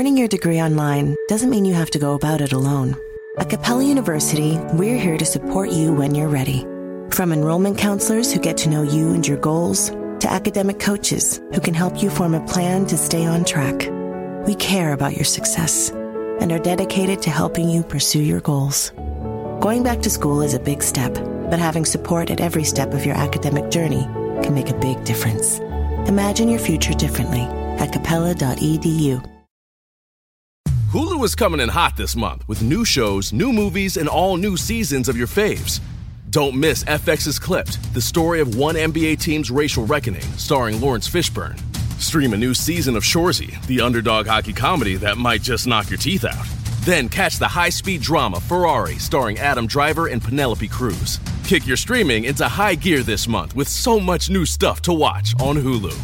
Earning your degree online doesn't mean you have to go about it alone. At Capella University, we're here to support you when you're ready. From enrollment counselors who get to know you and your goals, to academic coaches who can help you form a plan to stay on track. We care about your success and are dedicated to helping you pursue your goals. Going back to school is a big step, but having support at every step of your academic journey can make a big difference. Imagine your future differently at capella.edu. Hulu is coming in hot this month with new shows, new movies, and all new seasons of your faves. Don't miss FX's Clipped, the story of one NBA team's racial reckoning, starring Lawrence Fishburne. Stream a new season of Shoresy, the underdog hockey comedy that might just knock your teeth out. Then catch the high-speed drama Ferrari, starring Adam Driver and Penelope Cruz. Kick your streaming into high gear this month with so much new stuff to watch on Hulu.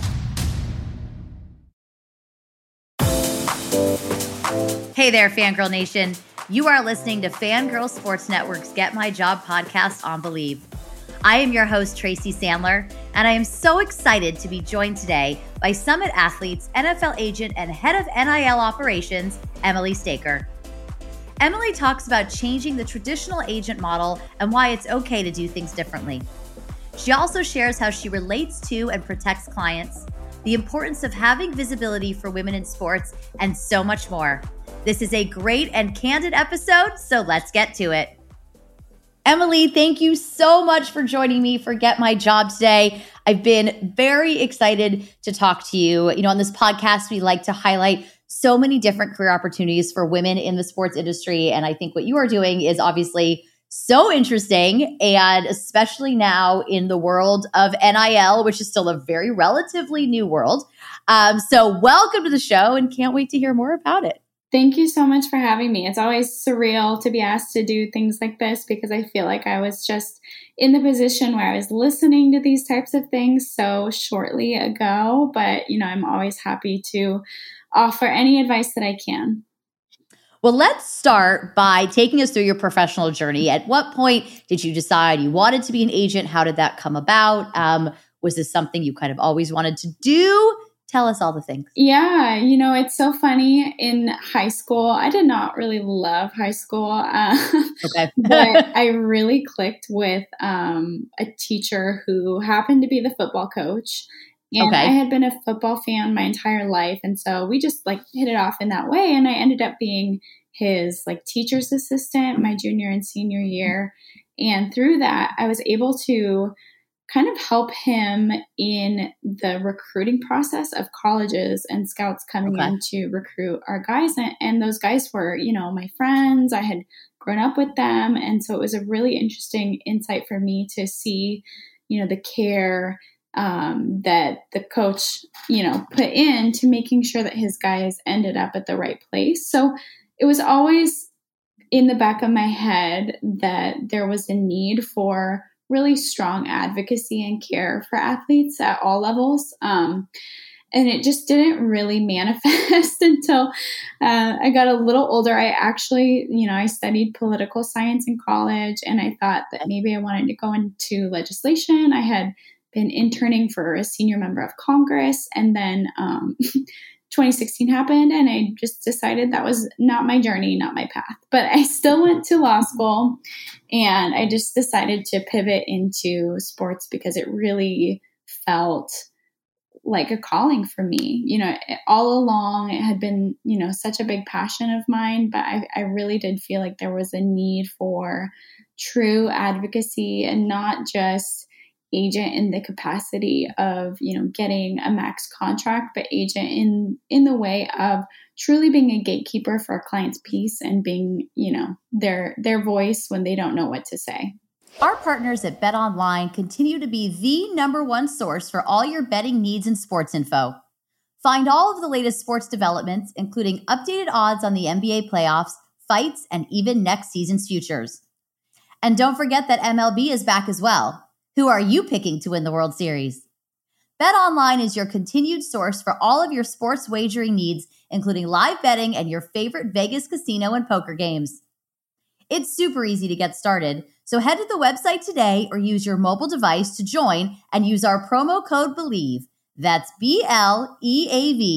Hey there, Fangirl Nation. You are listening to Fangirl Sports Network's Get My Job podcast on Believe. I am your host, Tracy Sandler, and I am so excited to be joined today by Summit Athletes NFL agent and head of NIL operations, Emily Staker. Emily talks about changing the traditional agent model and why it's okay to do things differently. She also shares how she relates to and protects clients, the importance of having visibility for women in sports, and so much more. This is a great and candid episode, so let's get to it. Emily, thank you so much for joining me for Get My Job today. I've been very excited to talk to you. You know, on this podcast, we like to highlight so many different career opportunities for women in the sports industry. And I think what you are doing is obviously so interesting, and especially now in the world of NIL, which is still a very relatively new world. So welcome to the show, and can't wait to hear more about it. Thank you so much for having me. It's always surreal to be asked to do things like this because I feel like I was just in the position where I was listening to these types of things so shortly ago. But, you know, I'm always happy to offer any advice that I can. Well, let's start by taking us through your professional journey. At what point did you decide you wanted to be an agent? How did that come about? Was this something you kind of always wanted to do? Tell us all the things. Yeah, you know, it's so funny. In high school, I did not really love high school. Okay. But I really clicked with a teacher who happened to be the football coach. And I had been a football fan my entire life. And so we just like hit it off in that way. And I ended up being his like teacher's assistant my junior and senior year. And through that, I was able to kind of help him in the recruiting process of colleges and scouts coming in to recruit our guys. And those guys were, you know, my friends. I had grown up with them. And so it was a really interesting insight for me to see, you know, the care that the coach, you know, put into making sure that his guys ended up at the right place. So it was always in the back of my head that there was a need for really strong advocacy and care for athletes at all levels. And it just didn't really manifest until I got a little older. I actually, you know, I studied political science in college, and I thought that maybe I wanted to go into legislation. I had been interning for a senior member of Congress, and then 2016 happened, and I just decided that was not my journey, not my path. But I still went to law school, and I just decided to pivot into sports because it really felt like a calling for me. You know, all along it had been, you know, such a big passion of mine, but I really did feel like there was a need for true advocacy and not just agent in the capacity of, you know, getting a max contract, but agent in the way of truly being a gatekeeper for a client's peace and being, you know, their voice when they don't know what to say. Our partners at BetOnline continue to be the #1 source for all your betting needs and sports info. Find all of the latest sports developments, including updated odds on the NBA playoffs, fights, and even next season's futures. And don't forget that MLB is back as well. Who are you picking to win the World Series? BetOnline is your continued source for all of your sports wagering needs, including live betting and your favorite Vegas casino and poker games. It's super easy to get started, so head to the website today or use your mobile device to join and use our promo code BELIEVE, that's BLEAV,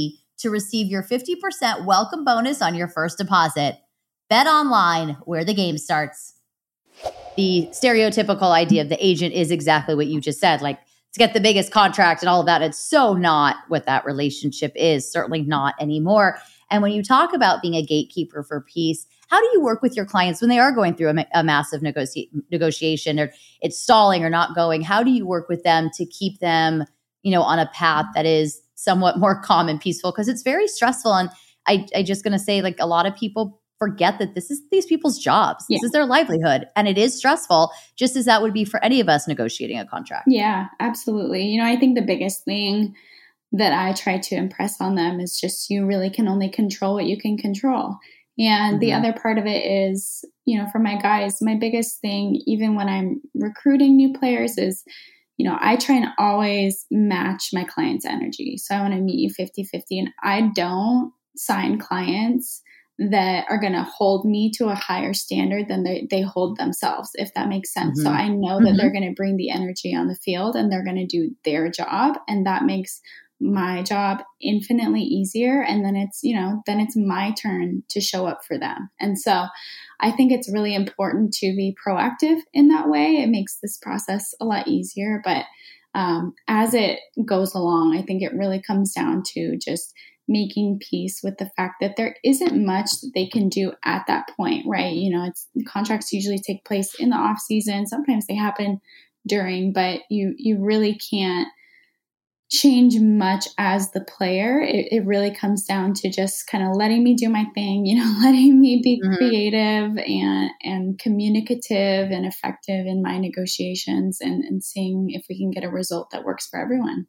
to receive your 50% welcome bonus on your first deposit. Bet online, where the game starts. The stereotypical idea of the agent is exactly what you just said, like to get the biggest contract and all of that. It's so not what that relationship is, certainly not anymore. And when you talk about being a gatekeeper for peace, how do you work with your clients when they are going through a massive negotiation or it's stalling or not going? How do you work with them to keep them, on a path that is somewhat more calm and peaceful? Because it's very stressful. And I just going to say, like, a lot of people forget that this is these people's jobs. This is their livelihood. And it is stressful, just as that would be for any of us negotiating a contract. Yeah, absolutely. I think the biggest thing that I try to impress on them is just you really can only control what you can control. And the other part of it is, for my guys, my biggest thing, even when I'm recruiting new players is, I try and always match my client's energy. So I want to meet you 50-50, and I don't sign clients that are going to hold me to a higher standard than they hold themselves, if that makes sense. So I know that they're going to bring the energy on the field and they're going to do their job. And that makes my job infinitely easier. And then it's, then it's my turn to show up for them. And so I think it's really important to be proactive in that way. It makes this process a lot easier. But as it goes along, I think it really comes down to just making peace with the fact that there isn't much that they can do at that point, right? Contracts usually take place in the off season. Sometimes they happen during, but you really can't change much as the player. It really comes down to just kind of letting me do my thing, letting me be creative and communicative and effective in my negotiations and seeing if we can get a result that works for everyone.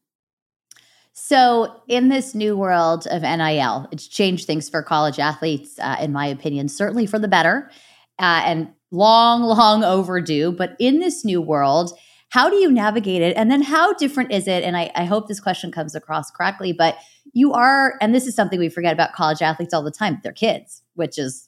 So in this new world of NIL, it's changed things for college athletes, in my opinion, certainly for the better, and long overdue. But in this new world, how do you navigate it? And then how different is it? And I hope this question comes across correctly, but you are, and this is something we forget about college athletes all the time, they're kids, which is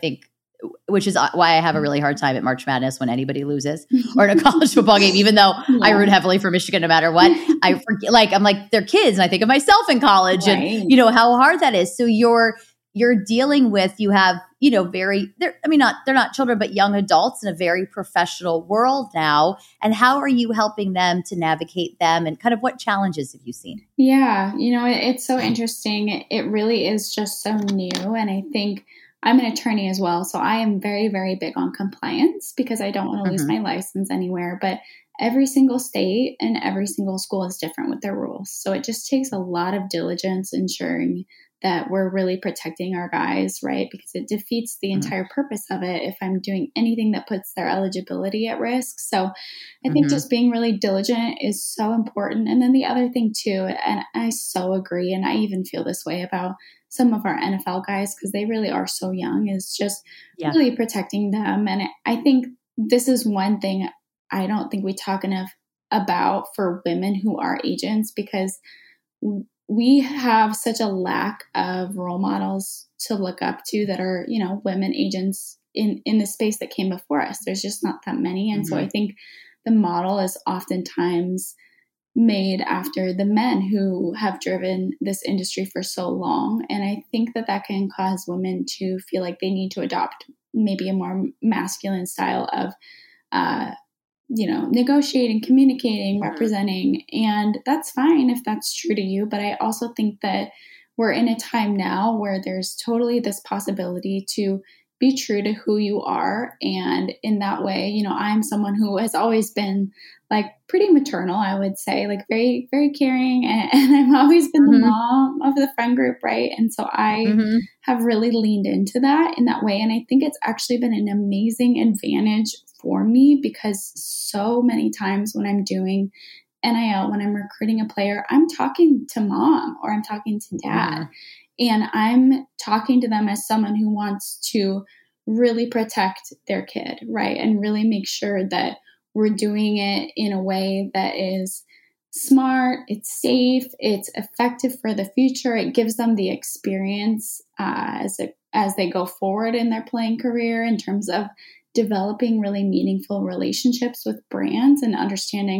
why I have a really hard time at March Madness when anybody loses or in a college football game, even though I root heavily for Michigan no matter what. I forget, I'm like, they're kids. And I think of myself in college and how hard that is. So you're dealing with, you have, they're not children, but young adults in a very professional world now. And how are you helping them to navigate them and kind of what challenges have you seen? Yeah. It's so interesting. It really is just so new. And I think I'm an attorney as well, so I am very, very big on compliance because I don't want to lose my license anywhere. But every single state and every single school is different with their rules. So it just takes a lot of diligence ensuring that we're really protecting our guys, right? Because it defeats the entire purpose of it if I'm doing anything that puts their eligibility at risk. So I think just being really diligent is so important. And then the other thing too, and I so agree, and I even feel this way about some of our NFL guys because they really are so young, is just really protecting them. And I think this is one thing I don't think we talk enough about for women who are agents, because we have such a lack of role models to look up to that are, women agents in the space that came before us. There's just not that many. And so I think the model is oftentimes made after the men who have driven this industry for so long. And I think that can cause women to feel like they need to adopt maybe a more masculine style of, negotiating, communicating, representing. And that's fine if that's true to you. But I also think that we're in a time now where there's totally this possibility to be true to who you are. And in that way, I'm someone who has always been pretty maternal, I would say, very, very caring. And I've always been the mom of the friend group, right? And so I have really leaned into that in that way. And I think it's actually been an amazing advantage for me because so many times when I'm doing NIL, when I'm recruiting a player, I'm talking to mom or I'm talking to dad. And I'm talking to them as someone who wants to really protect their kid, right? And really make sure that we're doing it in a way that is smart, it's safe, it's effective for the future. It gives them the experience as they go forward in their playing career in terms of developing really meaningful relationships with brands and understanding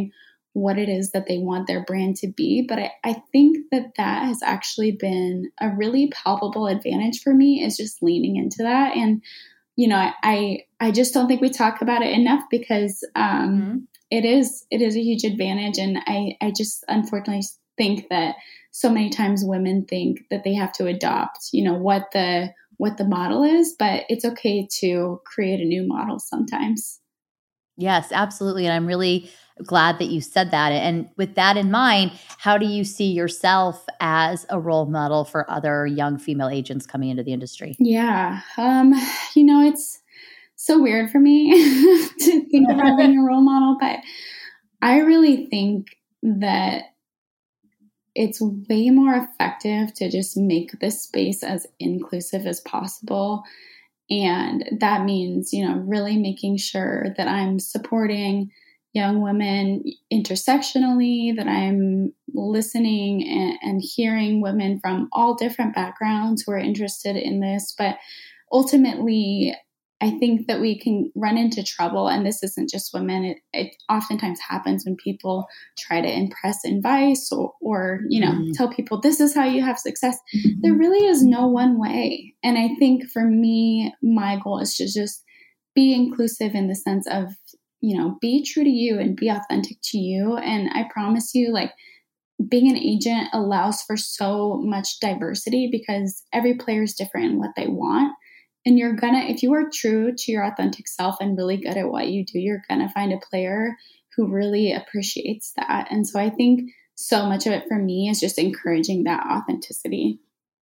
what it is that they want their brand to be. But I think that has actually been a really palpable advantage for me, is just leaning into that. And, I just don't think we talk about it enough, because it is a huge advantage. And I just unfortunately think that so many times women think that they have to adopt, what the model is, but it's okay to create a new model sometimes. Yes, absolutely. And I'm really glad that you said that. And with that in mind, how do you see yourself as a role model for other young female agents coming into the industry? Yeah. It's so weird for me to think about being a role model, but I really think that it's way more effective to just make this space as inclusive as possible. And that means, really making sure that I'm supporting young women intersectionally, that I'm listening and hearing women from all different backgrounds who are interested in this. But ultimately, I think that we can run into trouble, and this isn't just women. It oftentimes happens when people try to impress in Vice or tell people this is how you have success. There really is no one way. And I think for me, my goal is to just be inclusive in the sense of, be true to you and be authentic to you. And I promise you, like, being an agent allows for so much diversity, because every player is different in what they want. And if you are true to your authentic self and really good at what you do, you're going to find a player who really appreciates that. And so I think so much of it for me is just encouraging that authenticity.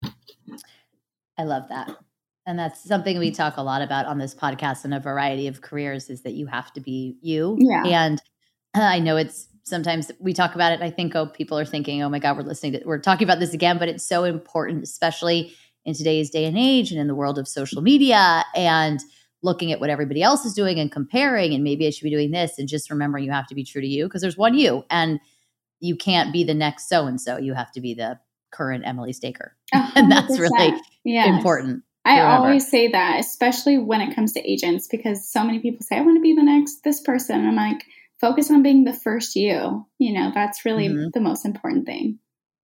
I love that. And that's something we talk a lot about on this podcast in a variety of careers, is that you have to be you. Yeah. And I know sometimes we talk about it and I think, people are thinking, oh my God, we're talking about this again, but it's so important, especially in today's day and age and in the world of social media and looking at what everybody else is doing and comparing, and maybe I should be doing this, and just remembering you have to be true to you, because there's one you, and you can't be the next so-and-so. You have to be the current Emily Staker. 100%. And that's really important. I always say that, especially when it comes to agents, because so many people say, I want to be the next this person. I'm like, focus on being the first you. That's really the most important thing.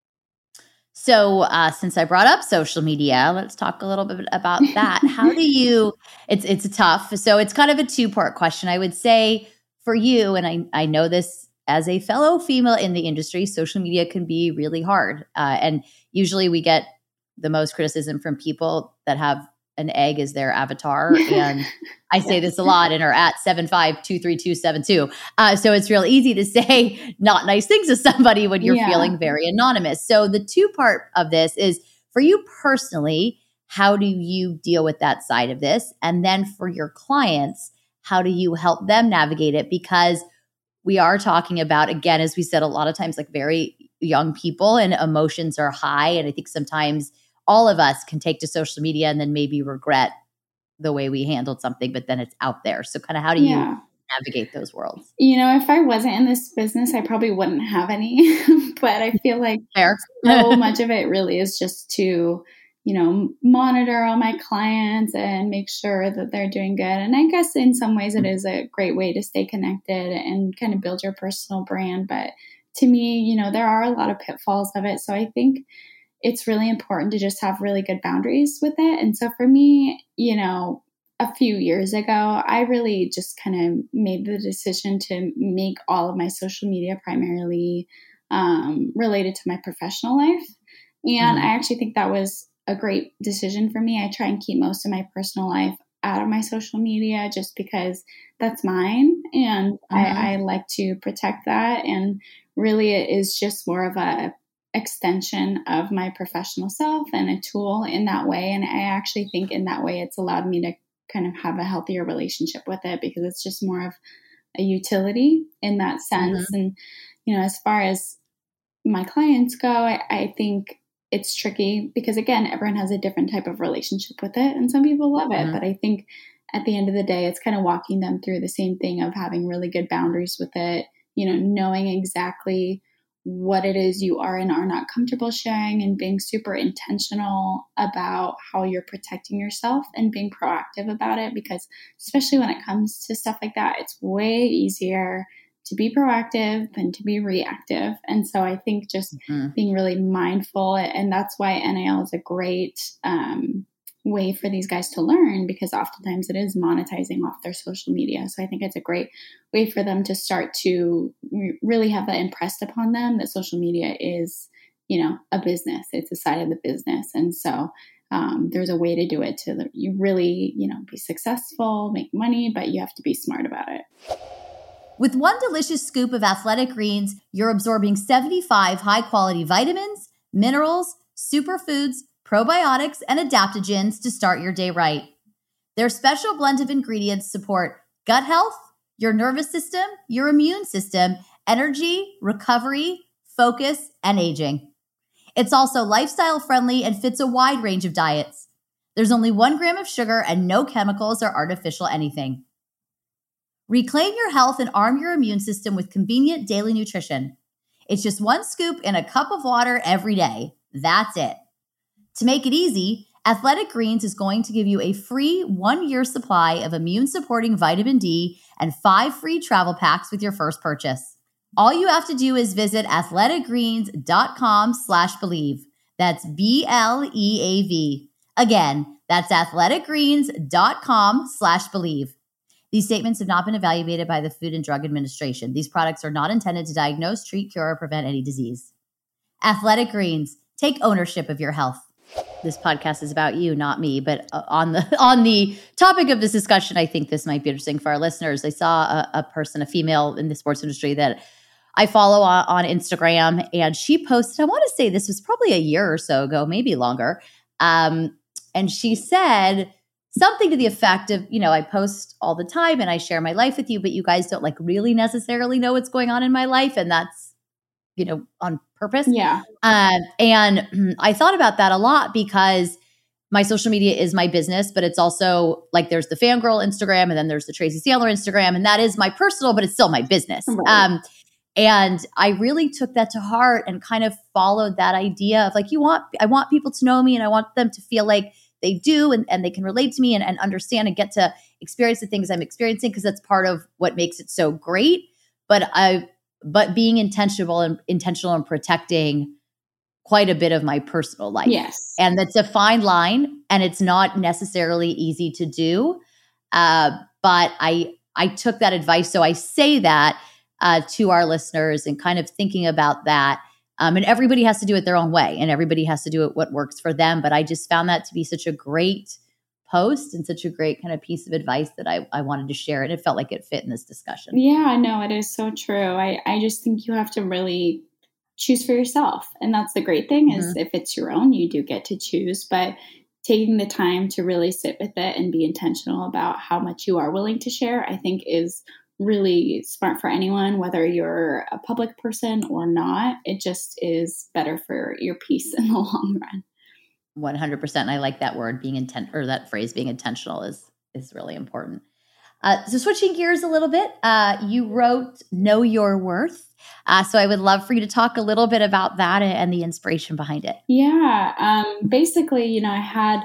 So since I brought up social media, let's talk a little bit about that. How do you, it's tough. So it's kind of a two-part question. I would say for you, and I know this as a fellow female in the industry, social media can be really hard. And usually we get the most criticism from people that have an egg as their avatar. And I say this a lot, and are at 7523272. So it's real easy to say not nice things to somebody when you're feeling very anonymous. So the two-part of this is, for you personally, how do you deal with that side of this? And then for your clients, how do you help them navigate it? Because we are talking about, again, as we said, a lot of times, like, very young people, and emotions are high. And I think sometimes all of us can take to social media and then maybe regret the way we handled something, but then it's out there. So kind of how do you navigate those worlds? If I wasn't in this business, I probably wouldn't have any, but I feel like so much of it really is just to, monitor all my clients and make sure that they're doing good. And I guess in some ways it is a great way to stay connected and kind of build your personal brand. But to me, there are a lot of pitfalls of it. So I think it's really important to just have really good boundaries with it. And so for me, a few years ago, I really just kind of made the decision to make all of my social media primarily related to my professional life. And I actually think that was a great decision for me. I try and keep most of my personal life out of my social media, just because that's mine. And I like to protect that. And really it is just more of a extension of my professional self and a tool in that way. And I actually think in that way, it's allowed me to kind of have a healthier relationship with it, because it's just more of a utility in that sense. And, as far as my clients go, I think it's tricky because, again, everyone has a different type of relationship with it, and some people love it. But I think at the end of the day, it's kind of walking them through the same thing of having really good boundaries with it, knowing exactly what it is you are and are not comfortable sharing, and being super intentional about how you're protecting yourself and being proactive about it. Because especially when it comes to stuff like that, it's way easier to be proactive than to be reactive. And so I think just being really mindful, and that's why NIL is a great way for these guys to learn, because oftentimes it is monetizing off their social media. So I think it's a great way for them to start to really have that impressed upon them that social media is, a business. It's a side of the business. And so there's a way to do it to you really, be successful, make money, but you have to be smart about it. With one delicious scoop of Athletic Greens, you're absorbing 75 high-quality vitamins, minerals, superfoods, probiotics, and adaptogens to start your day right. Their special blend of ingredients support gut health, your nervous system, your immune system, energy, recovery, focus, and aging. It's also lifestyle-friendly and fits a wide range of diets. There's only 1 gram of sugar and no chemicals or artificial anything. Reclaim your health and arm your immune system with convenient daily nutrition. It's just 1 scoop in a cup of water every day. That's it. To make it easy, Athletic Greens is going to give you a free 1-year supply of immune-supporting vitamin D and 5 free travel packs with your first purchase. All you have to do is visit athleticgreens.com/believe. That's BLEAV. Again, that's athleticgreens.com/believe. These statements have not been evaluated by the Food and Drug Administration. These products are not intended to diagnose, treat, cure, or prevent any disease. Athletic Greens, take ownership of your health. This podcast is about you, not me. But on the topic of this discussion, I think this might be interesting for our listeners. I saw a person, a female in the sports industry that I follow on Instagram, and she posted, I want to say this was probably a year or so ago, maybe longer. And she said something to the effect of, I post all the time and I share my life with you, but you guys don't really necessarily know what's going on in my life. And that's, on purpose. Yeah. And I thought about that a lot because my social media is my business, but it's also there's the Fangirl Instagram and then there's the Tracy Sandler Instagram. And that is my personal, but it's still my business. Right. And I really took that to heart and kind of followed that idea of I want people to know me and I want them to feel like they do and they can relate to me and understand and get to experience the things I'm experiencing, because that's part of what makes it so great. But being intentional and protecting quite a bit of my personal life. Yes. And that's a fine line and it's not necessarily easy to do. But I took that advice. So I say that to our listeners and kind of thinking about that. And everybody has to do it their own way and everybody has to do it what works for them. But I just found that to be such a great post and such a great kind of piece of advice that I wanted to share. And it felt like it fit in this discussion. Yeah, no, it is so true. I just think you have to really choose for yourself. And that's the great thing is if it's your own, you do get to choose, but taking the time to really sit with it and be intentional about how much you are willing to share, I think is really smart for anyone, whether you're a public person or not. It just is better for your peace in the long run. 100%. And I like that word, that phrase, being intentional is really important. So switching gears a little bit, you wrote Know Your Worth. So I would love for you to talk a little bit about that and the inspiration behind it. Yeah. Basically, I had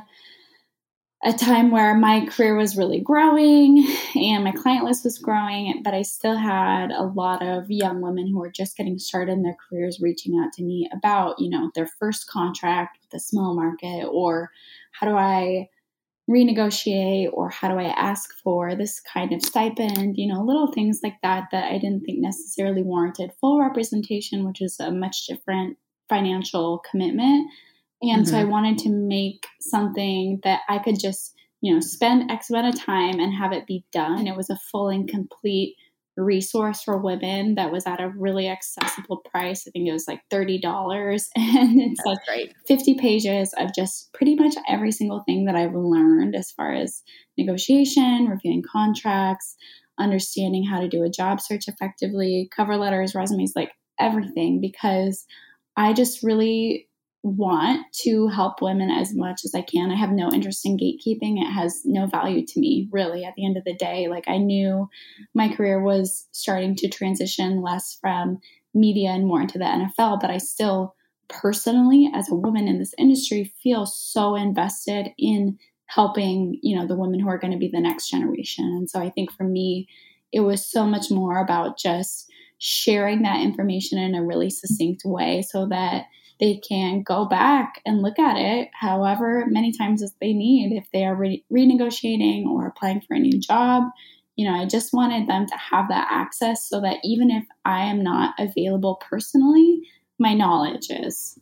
a time where my career was really growing and my client list was growing, but I still had a lot of young women who were just getting started in their careers reaching out to me about, their first contract with the small market, or how do I renegotiate, or how do I ask for this kind of stipend, little things like that I didn't think necessarily warranted full representation, which is a much different financial commitment. And so I wanted to make something that I could just, spend X amount of time and have it be done. And it was a full and complete resource for women that was at a really accessible price. I think it was $30. And it's great. 50 pages of just pretty much every single thing that I've learned as far as negotiation, reviewing contracts, understanding how to do a job search effectively, cover letters, resumes, everything, because I just really want to help women as much as I can. I have no interest in gatekeeping. It has no value to me, really, at the end of the day. I knew my career was starting to transition less from media and more into the NFL, but I still personally, as a woman in this industry, feel so invested in helping, the women who are going to be the next generation. And so I think for me, it was so much more about just sharing that information in a really succinct way so that they can go back and look at it however many times as they need if they are renegotiating or applying for a new job. I just wanted them to have that access so that even if I am not available personally, my knowledge is.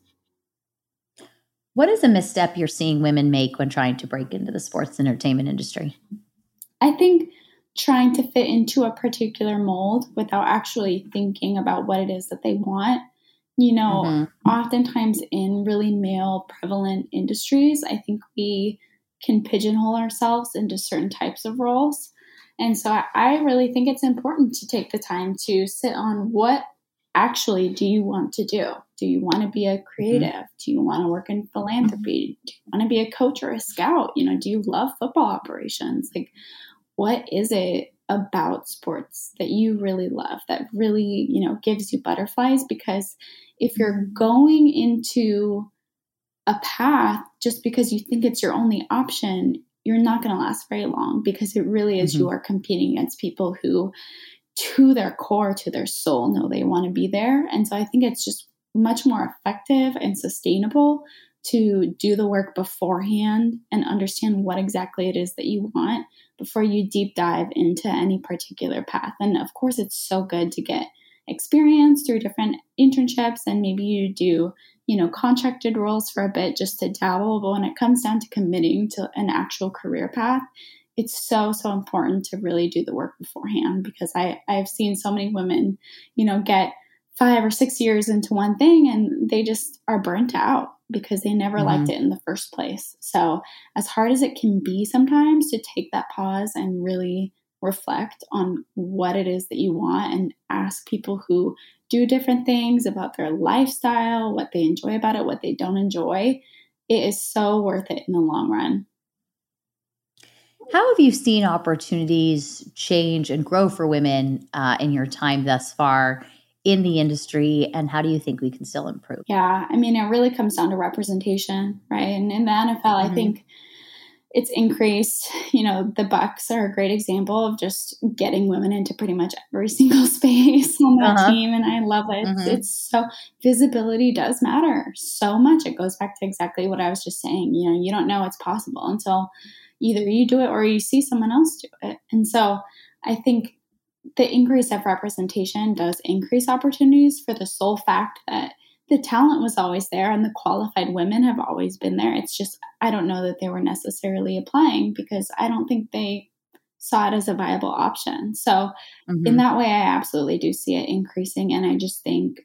What is a misstep you're seeing women make when trying to break into the sports entertainment industry? I think trying to fit into a particular mold without actually thinking about what it is that they want. Oftentimes in really male prevalent industries, I think we can pigeonhole ourselves into certain types of roles. And so I really think it's important to take the time to sit on what actually do you want to do? Do you want to be a creative? Do you want to work in philanthropy? Do you want to be a coach or a scout? Do you love football operations? Like, what is it about sports that you really love that really, gives you butterflies? Because if you're going into a path just because you think it's your only option, you're not going to last very long, because it really is you are competing against people who, to their core, to their soul, know they want to be there. And so I think it's just much more effective and sustainable to do the work beforehand and understand what exactly it is that you want before you deep dive into any particular path. And of course, it's so good to get experience through different internships, and maybe you do, contracted roles for a bit just to dabble. But when it comes down to committing to an actual career path, it's so, so important to really do the work beforehand, because I've seen so many women, get 5 or 6 years into one thing and they just are burnt out because they never liked it in the first place. So as hard as it can be sometimes to take that pause and really reflect on what it is that you want and ask people who do different things about their lifestyle, what they enjoy about it, what they don't enjoy, it is so worth it in the long run. How have you seen opportunities change and grow for women in your time thus far in the industry, and how do you think we can still improve? Yeah, it really comes down to representation, right? And in the NFL, I think it's increased. The Bucs are a great example of just getting women into pretty much every single space on that team, and I love it. It's so, visibility does matter so much. It goes back to exactly what I was just saying. You don't know it's possible until either you do it or you see someone else do it. And so I think the increase of representation does increase opportunities for the sole fact that the talent was always there and the qualified women have always been there. It's just, I don't know that they were necessarily applying because I don't think they saw it as a viable option. So in that way, I absolutely do see it increasing. And I just think,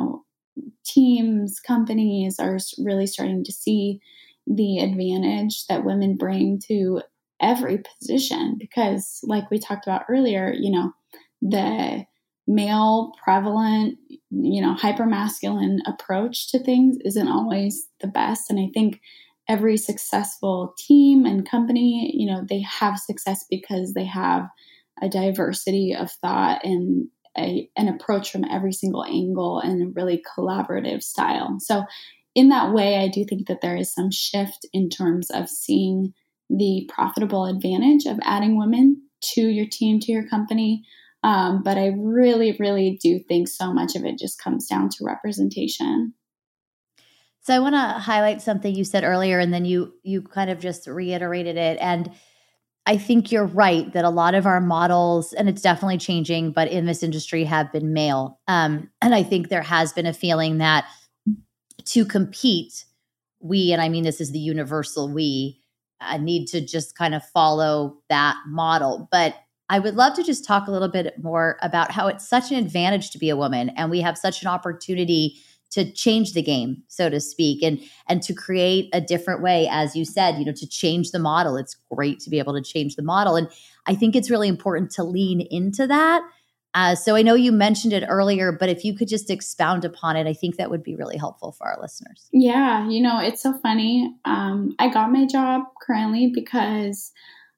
teams, companies are really starting to see the advantage that women bring to every position, because like we talked about earlier, the male prevalent, hypermasculine approach to things isn't always the best. And I think every successful team and company, they have success because they have a diversity of thought and an approach from every single angle and a really collaborative style. So in that way, I do think that there is some shift in terms of seeing the profitable advantage of adding women to your team, to your company. But I really, really do think so much of it just comes down to representation. So I want to highlight something you said earlier, and then you kind of just reiterated it. And I think you're right that a lot of our models, and it's definitely changing, but in this industry have been male. And I think there has been a feeling that to compete, and I mean this is the universal we, need to just kind of follow that model. But I would love to just talk a little bit more about how it's such an advantage to be a woman, and we have such an opportunity to change the game, so to speak, and to create a different way, as you said, to change the model. It's great to be able to change the model. And I think it's really important to lean into that. So I know you mentioned it earlier, but if you could just expound upon it, I think that would be really helpful for our listeners. Yeah, it's so funny. I got my job currently because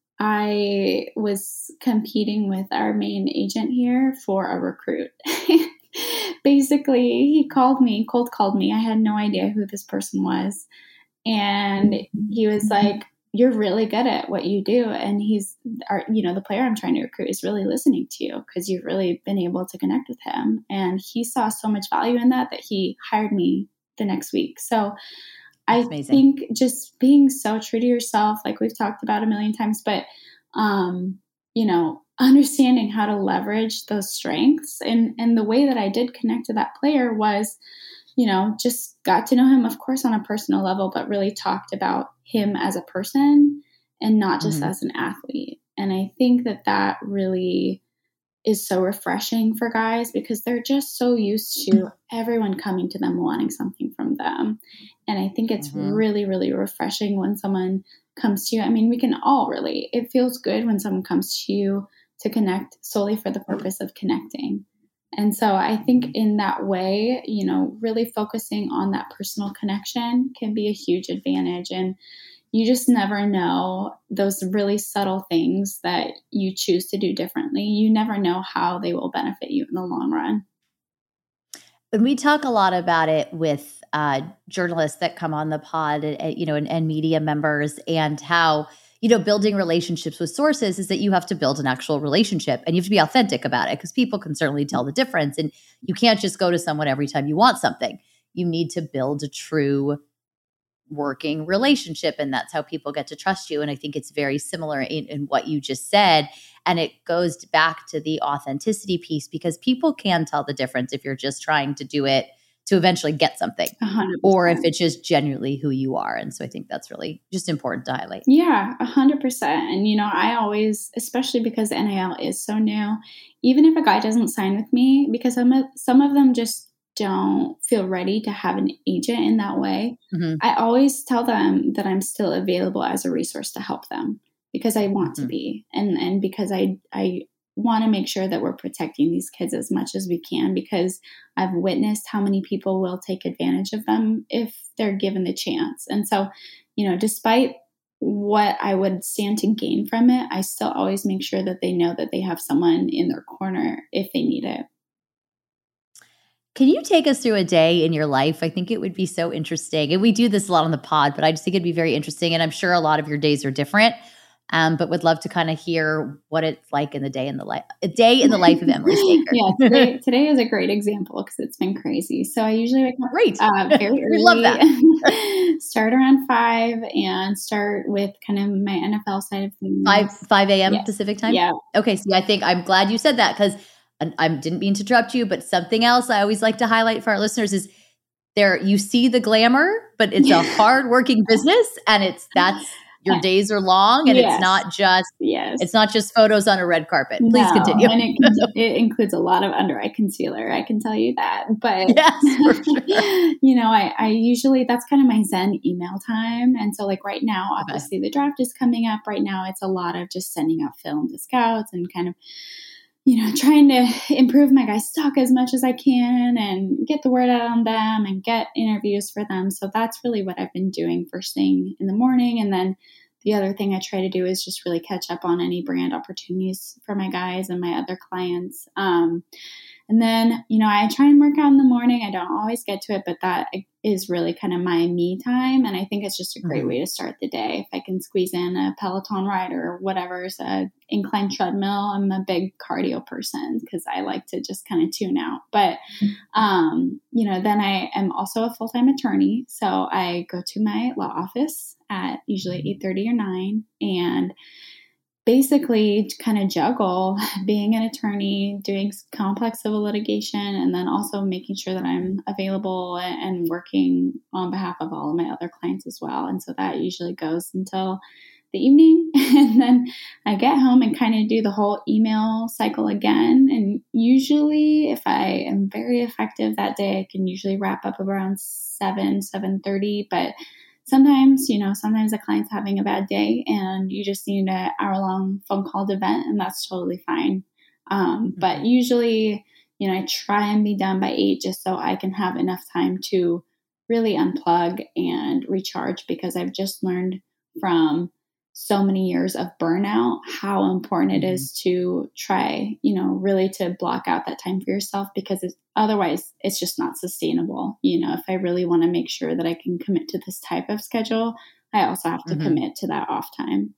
I was competing with our main agent here for a recruit. Basically, he cold called me. I had no idea who this person was. And he was like, you're really good at what you do. And the player I'm trying to recruit is really listening to you because you've really been able to connect with him. And he saw so much value in that he hired me the next week. So I think just being so true to yourself, like we've talked about a million times, but, understanding how to leverage those strengths. And the way that I did connect to that player was, just got to know him, of course, on a personal level, but really talked about him as a person and not just as an athlete. And I think that really is so refreshing for guys because they're just so used to everyone coming to them wanting something from them. And I think it's really, really refreshing when someone comes to you. I mean, we can all relate. It feels good when someone comes to you to connect solely for the purpose of connecting. And so I think in that way, really focusing on that personal connection can be a huge advantage. And you just never know those really subtle things that you choose to do differently. You never know how they will benefit you in the long run. And we talk a lot about it with journalists that come on the pod, and media members, and how, building relationships with sources is that you have to build an actual relationship and you have to be authentic about it because people can certainly tell the difference. And you can't just go to someone every time you want something. You need to build a true working relationship, and that's how people get to trust you. And I think it's very similar in what you just said, and it goes back to the authenticity piece because people can tell the difference if you're just trying to do it to eventually get something 100%. Or if it's just genuinely who you are. And so I think that's really just important to highlight. Yeah, 100%. And I always, especially because NIL is so new, even if a guy doesn't sign with me, because some of them just don't feel ready to have an agent in that way, I always tell them that I'm still available as a resource to help them because I want to be, and because I want to make sure that we're protecting these kids as much as we can because I've witnessed how many people will take advantage of them if they're given the chance. And so, despite what I would stand to gain from it, I still always make sure that they know that they have someone in their corner if they need it. Can you take us through a day in your life? I think it would be so interesting. And we do this a lot on the pod, but I just think it'd be very interesting. And I'm sure a lot of your days are different, but would love to kind of hear what it's like in a day in the life of Emily Staker. Yeah, today is a great example because it's been crazy. So I usually wake up very early. We love that. Start around 5 and start with kind of my NFL side of things. 5 a.m. Yes. Pacific time? Yeah. Okay, so I think I'm glad you said that because I didn't mean to interrupt you, but something else I always like to highlight for our listeners is you see the glamour, but it's a hard-working business, and your days are long, and it's not just photos on a red carpet. Please continue. And it includes a lot of under-eye concealer, I can tell you that. But yes, for sure. I usually, that's kind of my Zen email time. And so like right now, obviously the draft is coming up. Right now, it's a lot of just sending out film to scouts and kind of trying to improve my guys' stock as much as I can and get the word out on them and get interviews for them. So that's really what I've been doing first thing in the morning. And then the other thing I try to do is just really catch up on any brand opportunities for my guys and my other clients. And then, I try and work out in the morning. I don't always get to it, but that is really kind of my me time. And I think it's just a great way to start the day. If I can squeeze in a Peloton ride or whatever's a incline treadmill, I'm a big cardio person because I like to just kind of tune out. But, then I am also a full-time attorney. So I go to my law office at usually 8:30 or 9 and basically kind of juggle being an attorney, doing complex civil litigation, and then also making sure that I'm available and working on behalf of all of my other clients as well. And so that usually goes until the evening. And then I get home and kind of do the whole email cycle again. And usually if I am very effective that day, I can usually wrap up around 7:30. But sometimes a client's having a bad day and you just need an hour-long phone call to vent, and that's totally fine. But usually, I try and be done by 8 just so I can have enough time to really unplug and recharge, because I've just learned from so many years of burnout how important it is to try, really to block out that time for yourself, because otherwise it's just not sustainable. If I really want to make sure that I can commit to this type of schedule, I also have to commit to that off time.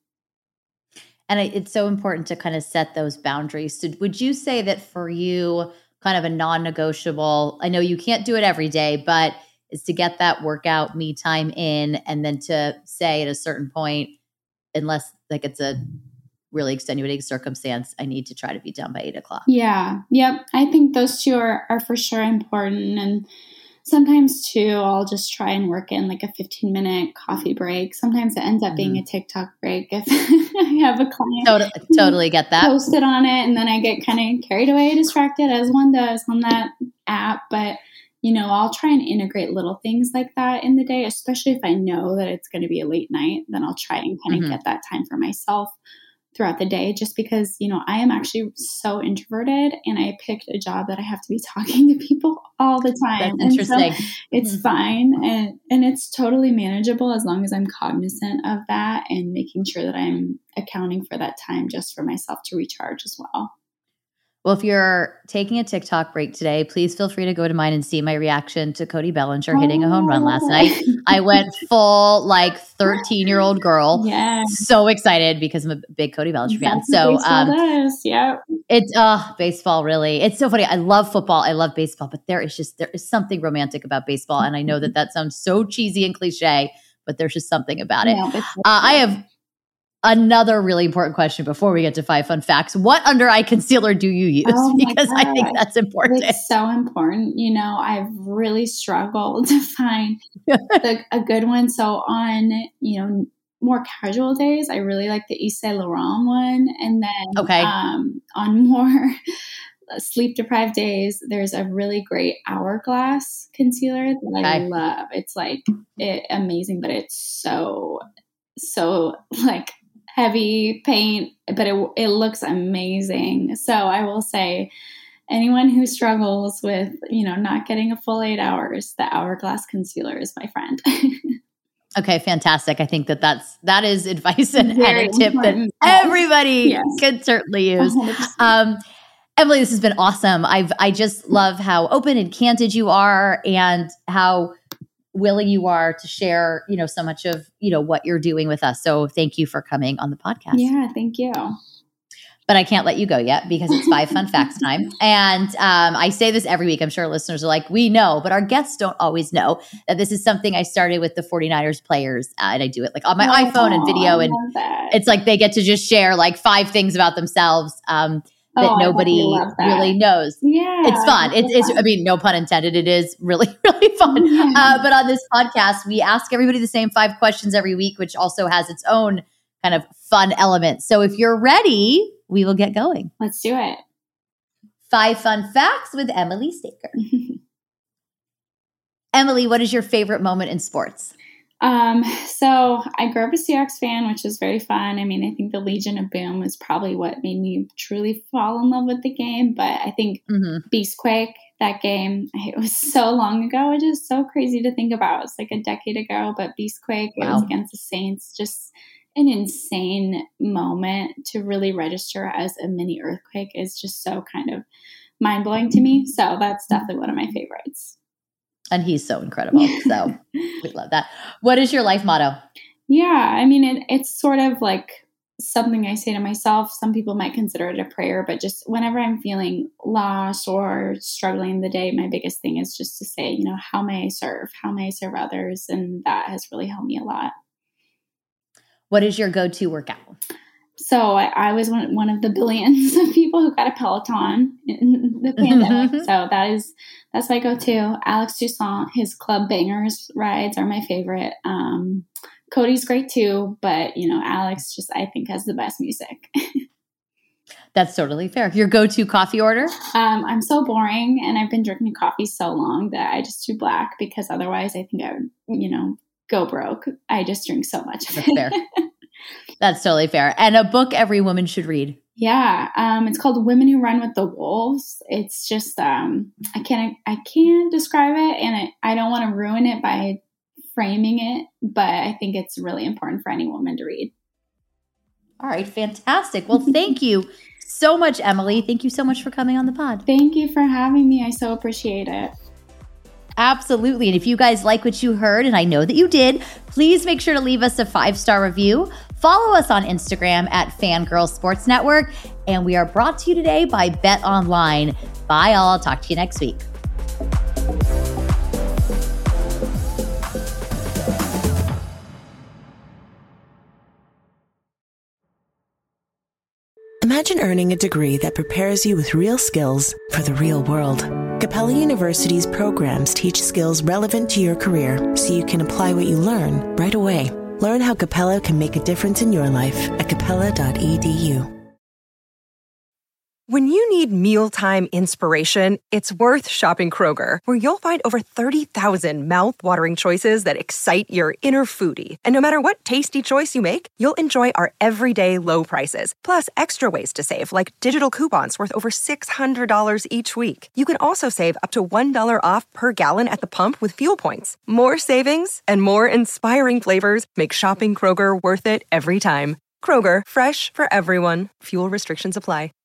And it's so important to kind of set those boundaries. So would you say that for you, kind of a non-negotiable, I know you can't do it every day, but is to get that workout me time in, and then to say at a certain point, unless like it's a really extenuating circumstance, I need to try to be done by 8:00. Yeah. Yep. I think those two are for sure important. And sometimes too, I'll just try and work in like a 15-minute coffee break. Sometimes it ends up being a TikTok break if I have a client. Totally get that. Posted on it, and then I get kind of carried away, distracted, as one does on that app. But, I'll try and integrate little things like that in the day, especially if I know that it's going to be a late night. Then I'll try and kind of get that time for myself throughout the day, just because, I am actually so introverted, and I picked a job that I have to be talking to people all the time. That's interesting. So it's fine. And it's totally manageable as long as I'm cognizant of that and making sure that I'm accounting for that time just for myself to recharge as well. Well, if you're taking a TikTok break today, please feel free to go to mine and see my reaction to Cody Bellinger hitting a home run last night. I went full 13-year-old girl. Yeah. So excited because I'm a big Cody Bellinger fan. So yeah. It's baseball really. It's so funny. I love football. I love baseball, but there is something romantic about baseball. And I know that sounds so cheesy and cliche, but there's just something about it. I have another really important question before we get to 5 fun facts. What under-eye concealer do you use? Because I think that's important. It's so important. I've really struggled to find a good one. So on, more casual days, I really like the Yves Saint Laurent one. And then on more sleep-deprived days, there's a really great Hourglass concealer that I love. It's amazing, but it's so heavy paint, but it looks amazing. So I will say, anyone who struggles with, not getting a full 8 hours, the Hourglass concealer is my friend. Okay, fantastic. I think that is advice and a tip that everybody could certainly use. Emily, this has been awesome. I just love how open and candid you are, and how willing you are to share, so much of, what you're doing with us. So thank you for coming on the podcast. Yeah, thank you. But I can't let you go yet because it's 5 fun facts time. And I say this every week. I'm sure listeners are like, we know, but our guests don't always know that this is something I started with the 49ers players. And I do it on my iPhone and video. And it's they get to just share 5 things about themselves that nobody really knows. Yeah. It's fun. It's I mean, no pun intended. It is really, really fun. But on this podcast, we ask everybody the same 5 questions every week, which also has its own kind of fun element. So if you're ready, we will get going. Let's do it. 5 fun facts with Emily Staker. Emily, what is your favorite moment in sports? So I grew up a Seahawks fan, which is very fun. I mean, I think the Legion of Boom is probably what made me truly fall in love with the game. But I think Beastquake, that game, it was so long ago. It's just so crazy to think about. It's a decade ago, but Beastquake, it was against the Saints. Just an insane moment to really register as a mini earthquake is just so kind of mind-blowing to me. So that's definitely one of my favorites. And he's so incredible. So we love that. What is your life motto? Yeah, I mean, it's sort of something I say to myself. Some people might consider it a prayer, but just whenever I'm feeling lost or struggling in the day, my biggest thing is just to say, how may I serve? How may I serve others? And that has really helped me a lot. What is your go-to workout? So I was one of the billions of people who got a Peloton in the pandemic. So that's my go-to. Alex Toussaint, his Club Bangers rides are my favorite. Cody's great too, but Alex just, I think, has the best music. That's totally fair. Your go-to coffee order? I'm so boring, and I've been drinking coffee so long that I just do black, because otherwise I think I would, go broke. I just drink so much of it. That's fair. That's totally fair. And a book every woman should read. Yeah. It's called Women Who Run with the Wolves. It's just, I can't describe it, and I don't want to ruin it by framing it, but I think it's really important for any woman to read. All right. Fantastic. Well, thank you so much, Emily. Thank you so much for coming on the pod. Thank you for having me. I so appreciate it. Absolutely. And if you guys like what you heard, and I know that you did, please make sure to leave us a 5-star review. Follow us on Instagram at Fangirl Sports Network. And we are brought to you today by Bet Online. Bye, all. I'll talk to you next week. Imagine earning a degree that prepares you with real skills for the real world. Capella University's programs teach skills relevant to your career so you can apply what you learn right away. Learn how Capella can make a difference in your life at capella.edu. When you need mealtime inspiration, it's worth shopping Kroger, where you'll find over 30,000 mouth-watering choices that excite your inner foodie. And no matter what tasty choice you make, you'll enjoy our everyday low prices, plus extra ways to save, like digital coupons worth over $600 each week. You can also save up to $1 off per gallon at the pump with fuel points. More savings and more inspiring flavors make shopping Kroger worth it every time. Kroger, fresh for everyone. Fuel restrictions apply.